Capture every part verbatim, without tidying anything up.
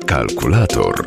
Kalkulator.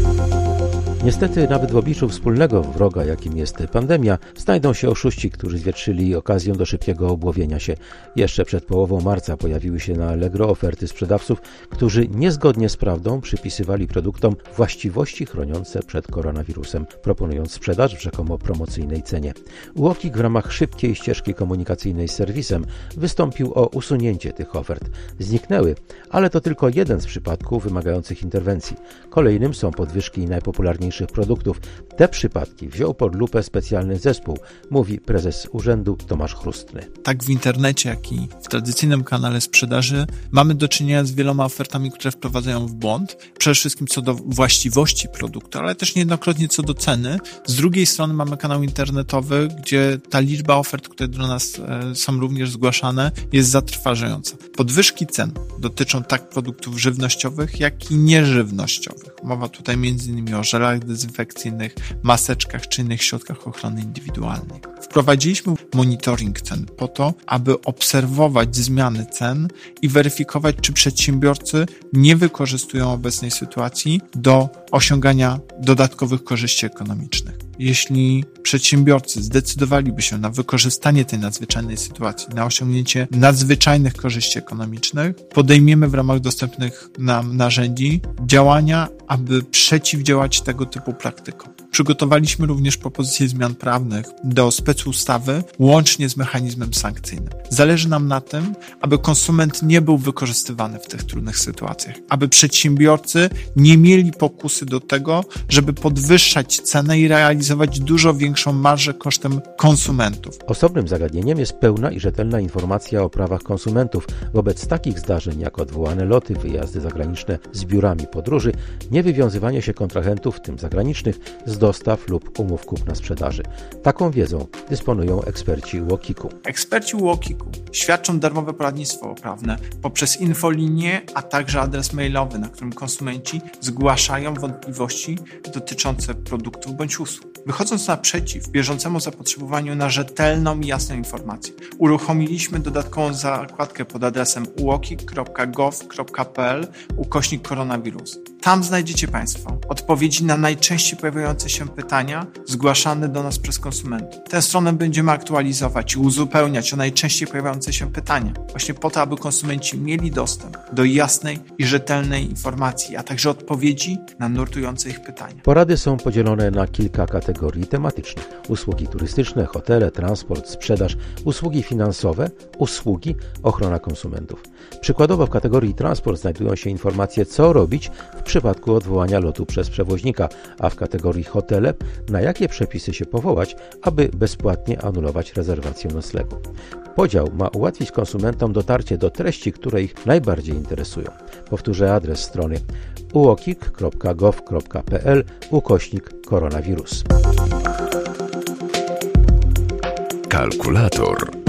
Niestety nawet w obliczu wspólnego wroga, jakim jest pandemia, znajdą się oszuści, którzy zwietrzyli okazję do szybkiego obłowienia się. Jeszcze przed połową marca pojawiły się na Allegro oferty sprzedawców, którzy niezgodnie z prawdą przypisywali produktom właściwości chroniące przed koronawirusem, proponując sprzedaż w rzekomo promocyjnej cenie. UOKiK w ramach szybkiej ścieżki komunikacyjnej z serwisem wystąpił o usunięcie tych ofert. Zniknęły, ale to tylko jeden z przypadków wymagających interwencji. Kolejnym są podwyżki najpopularniejszych produktów. Te przypadki wziął pod lupę specjalny zespół, mówi prezes urzędu Tomasz Chrustny. Tak w internecie, jak i w tradycyjnym kanale sprzedaży mamy do czynienia z wieloma ofertami, które wprowadzają w błąd. Przede wszystkim co do właściwości produktu, ale też niejednokrotnie co do ceny. Z drugiej strony mamy kanał internetowy, gdzie ta liczba ofert, które do nas są również zgłaszane, jest zatrważająca. Podwyżki cen dotyczą tak produktów żywnościowych, jak i nieżywnościowych. Mowa tutaj między innymi o żelach dezynfekcyjnych, maseczkach czy innych środkach ochrony indywidualnej. Wprowadziliśmy monitoring cen po to, aby obserwować zmiany cen i weryfikować, czy przedsiębiorcy nie wykorzystują obecnej sytuacji do osiągania dodatkowych korzyści ekonomicznych. Jeśli przedsiębiorcy zdecydowaliby się na wykorzystanie tej nadzwyczajnej sytuacji, na osiągnięcie nadzwyczajnych korzyści ekonomicznych, podejmiemy w ramach dostępnych nam narzędzi działania, aby przeciwdziałać tego typu praktykom. Przygotowaliśmy również propozycje zmian prawnych do specustawy, łącznie z mechanizmem sankcyjnym. Zależy nam na tym, aby konsument nie był wykorzystywany w tych trudnych sytuacjach, aby przedsiębiorcy nie mieli pokusy do tego, żeby podwyższać cenę i realizować dużo większą marżę kosztem konsumentów. Osobnym zagadnieniem jest pełna i rzetelna informacja o prawach konsumentów wobec takich zdarzeń jak odwołane loty, wyjazdy zagraniczne z biurami podróży, niewywiązywanie się kontrahentów, w tym zagranicznych, z dostaw lub umów kupna-sprzedaży. Taką wiedzą dysponują eksperci UOKiK-u. Eksperci UOKiK-u świadczą darmowe poradnictwo prawne poprzez infolinię, a także adres mailowy, na którym konsumenci zgłaszają wątpliwości dotyczące produktów bądź usług. Wychodząc naprzeciw bieżącemu zapotrzebowaniu na rzetelną i jasną informację, uruchomiliśmy dodatkową zakładkę pod adresem uokik kropka gov kropka pl ukośnik koronawirus. Tam znajdziecie Państwo odpowiedzi na najczęściej pojawiające się pytania zgłaszane do nas przez konsumentów. Tę stronę będziemy aktualizować i uzupełniać o najczęściej pojawiające się pytania, właśnie po to, aby konsumenci mieli dostęp do jasnej i rzetelnej informacji, a także odpowiedzi na nurtujące ich pytania. Porady są podzielone na kilka kategorii tematycznych. Usługi turystyczne, hotele, transport, sprzedaż, usługi finansowe, usługi, ochrona konsumentów. Przykładowo w kategorii transport znajdują się informacje, co robić w przypadku odwołania lotu przez przewoźnika, a w kategorii hotele, na jakie przepisy się powołać, aby bezpłatnie anulować rezerwację noclegu. Podział ma ułatwić konsumentom dotarcie do treści, które ich najbardziej interesują. Powtórzę adres strony uokik kropka gov kropka pl ukośnik koronawirus. Kalkulator.